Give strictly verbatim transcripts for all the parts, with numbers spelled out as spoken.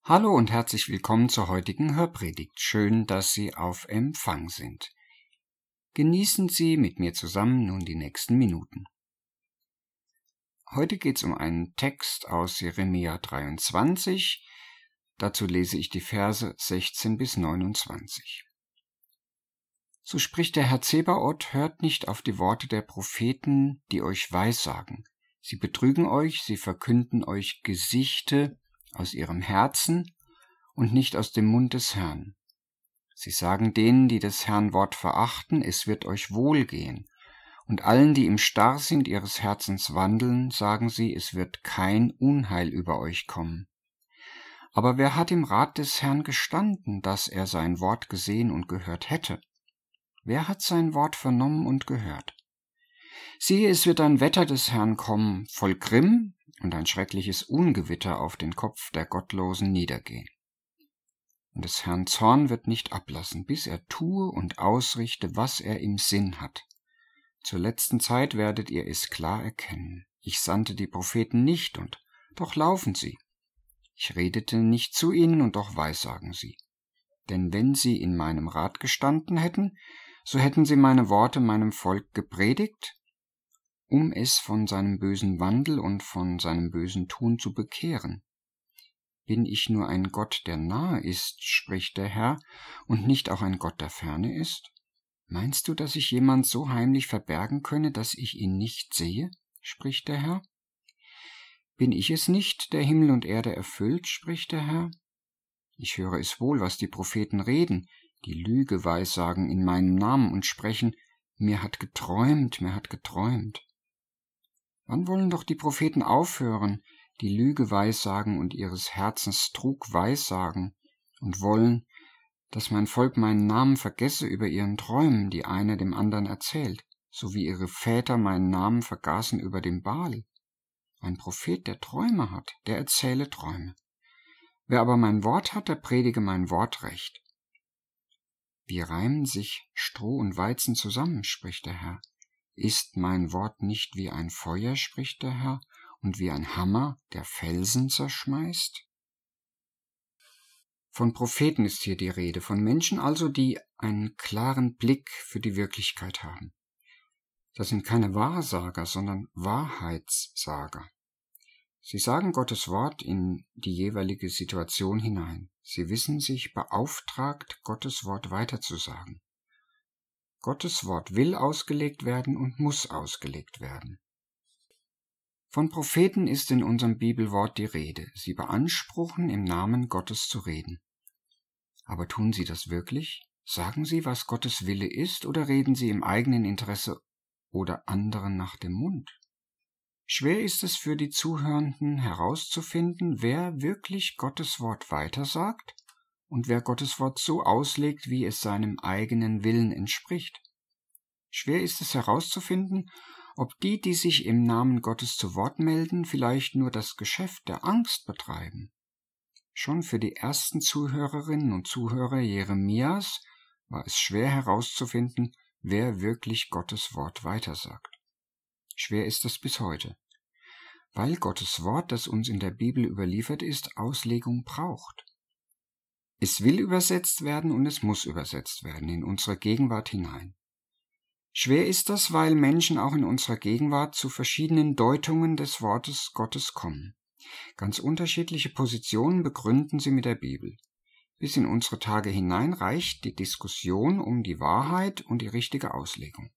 Hallo und herzlich willkommen zur heutigen Hörpredigt. Schön, dass Sie auf Empfang sind. Genießen Sie mit mir zusammen nun die nächsten Minuten. Heute geht es um einen Text aus Jeremia dreiundzwanzig. Dazu lese ich die Verse sechzehn bis neunundzwanzig. So spricht der Herr Zebaoth: Hört nicht auf die Worte der Propheten, die euch weissagen. Sie betrügen euch, sie verkünden euch Gesichte aus ihrem Herzen und nicht aus dem Mund des Herrn. Sie sagen denen, die des Herrn Wort verachten, es wird euch wohlgehen. Und allen, die im Starrsinn ihres Herzens wandeln, sagen sie, es wird kein Unheil über euch kommen. Aber wer hat im Rat des Herrn gestanden, dass er sein Wort gesehen und gehört hätte? Wer hat sein Wort vernommen und gehört? Siehe, es wird ein Wetter des Herrn kommen, voll Grimm, und ein schreckliches Ungewitter auf den Kopf der Gottlosen niedergehen. Und des Herrn Zorn wird nicht ablassen, bis er tue und ausrichte, was er im Sinn hat. Zur letzten Zeit werdet ihr es klar erkennen. Ich sandte die Propheten nicht, und doch laufen sie. Ich redete nicht zu ihnen, und doch weissagen sie. Denn wenn sie in meinem Rat gestanden hätten, so hätten sie meine Worte meinem Volk gepredigt, um es von seinem bösen Wandel und von seinem bösen Tun zu bekehren. Bin ich nur ein Gott, der nahe ist, spricht der Herr, und nicht auch ein Gott, der ferne ist? Meinst du, dass ich jemand so heimlich verbergen könne, dass ich ihn nicht sehe, spricht der Herr? Bin ich es nicht, der Himmel und Erde erfüllt, spricht der Herr? Ich höre es wohl, was die Propheten reden, die Lüge weissagen in meinem Namen und sprechen, mir hat geträumt, mir hat geträumt. Wann wollen doch die Propheten aufhören, die Lüge weissagen und ihres Herzens Trug weissagen, und wollen, dass mein Volk meinen Namen vergesse über ihren Träumen, die einer dem anderen erzählt, so wie ihre Väter meinen Namen vergaßen über dem Baal? Ein Prophet, der Träume hat, der erzähle Träume. Wer aber mein Wort hat, der predige mein Wort recht. Wie reimen sich Stroh und Weizen zusammen, spricht der Herr. Ist mein Wort nicht wie ein Feuer, spricht der Herr, und wie ein Hammer, der Felsen zerschmeißt? Von Propheten ist hier die Rede, von Menschen also, die einen klaren Blick für die Wirklichkeit haben. Das sind keine Wahrsager, sondern Wahrheitssager. Sie sagen Gottes Wort in die jeweilige Situation hinein. Sie wissen sich beauftragt, Gottes Wort weiterzusagen. Gottes Wort will ausgelegt werden und muss ausgelegt werden. Von Propheten ist in unserem Bibelwort die Rede. Sie beanspruchen, im Namen Gottes zu reden. Aber tun sie das wirklich? Sagen sie, was Gottes Wille ist, oder reden sie im eigenen Interesse oder anderen nach dem Mund? Schwer ist es für die Zuhörenden herauszufinden, wer wirklich Gottes Wort weitersagt und wer Gottes Wort so auslegt, wie es seinem eigenen Willen entspricht. Schwer ist es herauszufinden, ob die, die sich im Namen Gottes zu Wort melden, vielleicht nur das Geschäft der Angst betreiben. Schon für die ersten Zuhörerinnen und Zuhörer Jeremias war es schwer herauszufinden, wer wirklich Gottes Wort weitersagt. Schwer ist es bis heute, weil Gottes Wort, das uns in der Bibel überliefert ist, Auslegung braucht. Es will übersetzt werden und es muss übersetzt werden in unsere Gegenwart hinein. Schwer ist das, weil Menschen auch in unserer Gegenwart zu verschiedenen Deutungen des Wortes Gottes kommen. Ganz unterschiedliche Positionen begründen sie mit der Bibel. Bis in unsere Tage hinein reicht die Diskussion um die Wahrheit und die richtige Auslegung.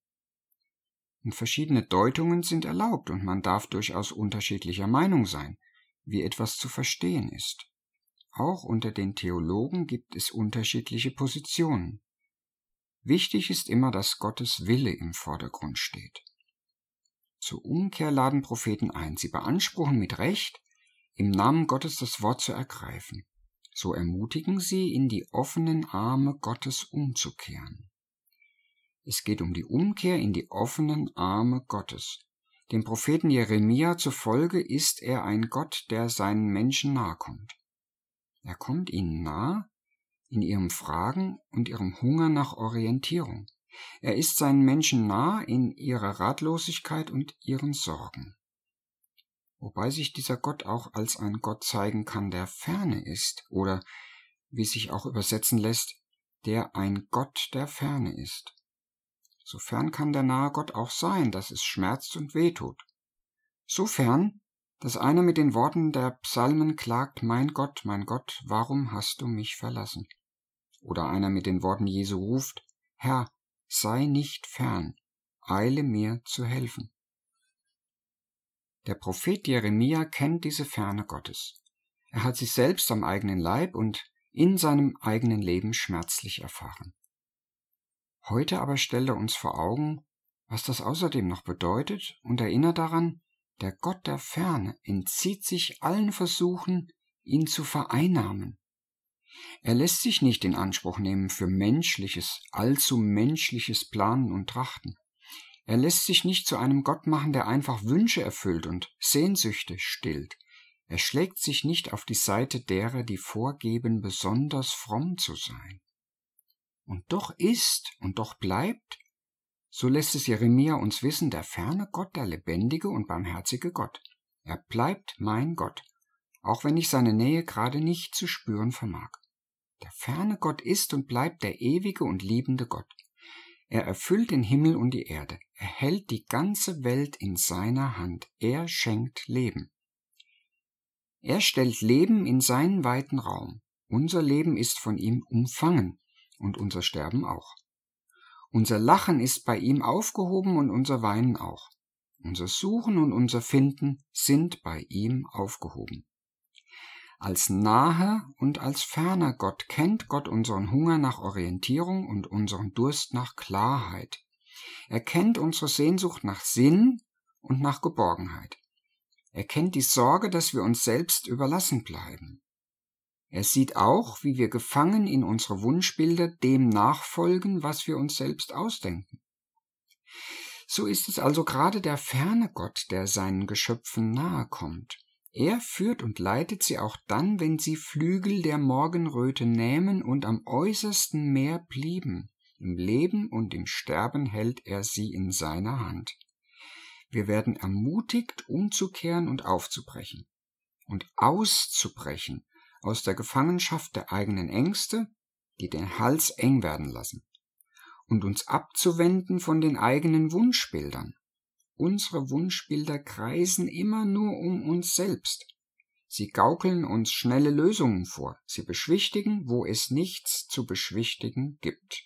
Und verschiedene Deutungen sind erlaubt und man darf durchaus unterschiedlicher Meinung sein, wie etwas zu verstehen ist. Auch unter den Theologen gibt es unterschiedliche Positionen. Wichtig ist immer, dass Gottes Wille im Vordergrund steht. Zur Umkehr laden Propheten ein. Sie beanspruchen mit Recht, im Namen Gottes das Wort zu ergreifen. So ermutigen sie, in die offenen Arme Gottes umzukehren. Es geht um die Umkehr in die offenen Arme Gottes. Dem Propheten Jeremia zufolge ist er ein Gott, der seinen Menschen nahe kommt. Er kommt ihnen nahe in ihrem Fragen und ihrem Hunger nach Orientierung. Er ist seinen Menschen nah in ihrer Ratlosigkeit und ihren Sorgen. wobei sich dieser Gott auch als ein Gott zeigen kann, der ferne ist, oder, wie sich auch übersetzen lässt, der ein Gott der Ferne ist. So fern kann der nahe Gott auch sein, dass es schmerzt und wehtut. So fern, dass einer mit den Worten der Psalmen klagt, mein Gott, mein Gott, warum hast du mich verlassen? Oder einer mit den Worten Jesu ruft, Herr, sei nicht fern, eile mir zu helfen. Der Prophet Jeremia kennt diese Ferne Gottes. Er hat sie selbst am eigenen Leib und in seinem eigenen Leben schmerzlich erfahren. Heute aber stellt er uns vor Augen, was das außerdem noch bedeutet und erinnert daran, der Gott der Ferne entzieht sich allen Versuchen, ihn zu vereinnahmen. Er lässt sich nicht in Anspruch nehmen für menschliches, allzu menschliches Planen und Trachten. Er lässt sich nicht zu einem Gott machen, der einfach Wünsche erfüllt und Sehnsüchte stillt. Er schlägt sich nicht auf die Seite derer, die vorgeben, besonders fromm zu sein. Und doch ist und doch bleibt, so lässt es Jeremia uns wissen, der ferne Gott, der lebendige und barmherzige Gott. Er bleibt mein Gott, auch wenn ich seine Nähe gerade nicht zu spüren vermag. Der ferne Gott ist und bleibt der ewige und liebende Gott. Er erfüllt den Himmel und die Erde. Er hält die ganze Welt in seiner Hand. Er schenkt Leben. Er stellt Leben in seinen weiten Raum. Unser Leben ist von ihm umfangen und unser Sterben auch. Unser Lachen ist bei ihm aufgehoben und unser Weinen auch. Unser Suchen und unser Finden sind bei ihm aufgehoben. Als naher und als ferner Gott kennt Gott unseren Hunger nach Orientierung und unseren Durst nach Klarheit. Er kennt unsere Sehnsucht nach Sinn und nach Geborgenheit. Er kennt die Sorge, dass wir uns selbst überlassen bleiben. Er sieht auch, wie wir gefangen in unsere Wunschbilder dem nachfolgen, was wir uns selbst ausdenken. So ist es also gerade der ferne Gott, der seinen Geschöpfen nahe kommt. Er führt und leitet sie auch dann, wenn sie Flügel der Morgenröte nähmen und am äußersten Meer blieben. Im Leben und im Sterben hält er sie in seiner Hand. Wir werden ermutigt, umzukehren und aufzubrechen und auszubrechen aus der Gefangenschaft der eigenen Ängste, die den Hals eng werden lassen, und uns abzuwenden von den eigenen Wunschbildern. Unsere Wunschbilder kreisen immer nur um uns selbst. Sie gaukeln uns schnelle Lösungen vor. Sie beschwichtigen, wo es nichts zu beschwichtigen gibt.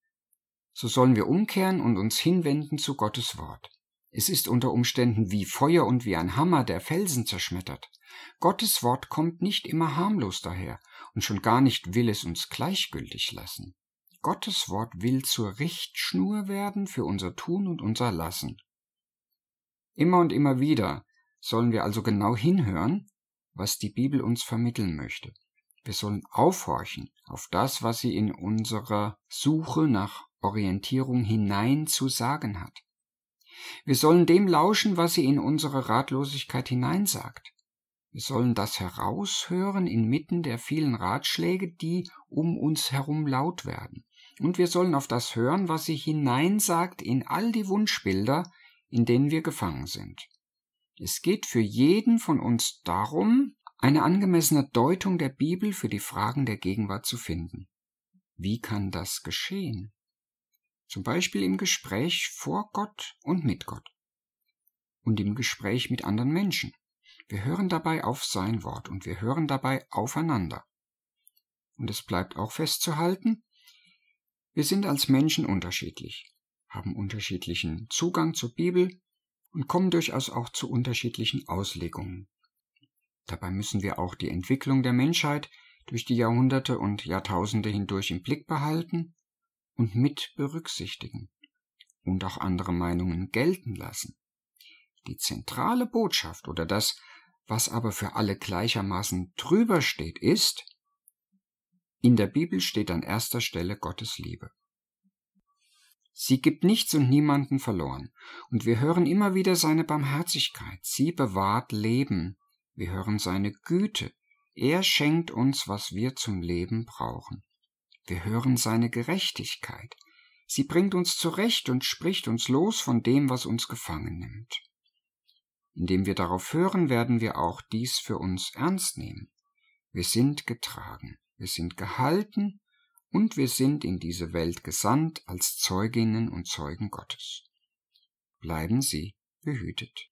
So sollen wir umkehren und uns hinwenden zu Gottes Wort. Es ist unter Umständen wie Feuer und wie ein Hammer, der Felsen zerschmettert. Gottes Wort kommt nicht immer harmlos daher und schon gar nicht will es uns gleichgültig lassen. Gottes Wort will zur Richtschnur werden für unser Tun und unser Lassen. Immer und immer wieder sollen wir also genau hinhören, was die Bibel uns vermitteln möchte. Wir sollen aufhorchen auf das, was sie in unserer Suche nach Orientierung hinein zu sagen hat. Wir sollen dem lauschen, was sie in unsere Ratlosigkeit hineinsagt. Wir sollen das heraushören inmitten der vielen Ratschläge, die um uns herum laut werden. Und wir sollen auf das hören, was sie hineinsagt in all die Wunschbilder, in denen wir gefangen sind. Es geht für jeden von uns darum, eine angemessene Deutung der Bibel für die Fragen der Gegenwart zu finden. Wie kann das geschehen? Zum Beispiel im Gespräch vor Gott und mit Gott. Und im Gespräch mit anderen Menschen. Wir hören dabei auf sein Wort und wir hören dabei aufeinander. Und es bleibt auch festzuhalten, wir sind als Menschen unterschiedlich, haben unterschiedlichen Zugang zur Bibel und kommen durchaus auch zu unterschiedlichen Auslegungen. Dabei müssen wir auch die Entwicklung der Menschheit durch die Jahrhunderte und Jahrtausende hindurch im Blick behalten und mit berücksichtigen und auch andere Meinungen gelten lassen. Die zentrale Botschaft oder das, was aber für alle gleichermaßen drüber steht, ist, in der Bibel steht an erster Stelle Gottes Liebe. Sie gibt nichts und niemanden verloren, und wir hören immer wieder seine Barmherzigkeit. Sie bewahrt Leben. Wir hören seine Güte. Er schenkt uns, was wir zum Leben brauchen. Wir hören seine Gerechtigkeit. Sie bringt uns zurecht und spricht uns los von dem, was uns gefangen nimmt. Indem wir darauf hören, werden wir auch dies für uns ernst nehmen. Wir sind getragen, wir sind gehalten und wir sind in diese Welt gesandt als Zeuginnen und Zeugen Gottes. Bleiben Sie behütet.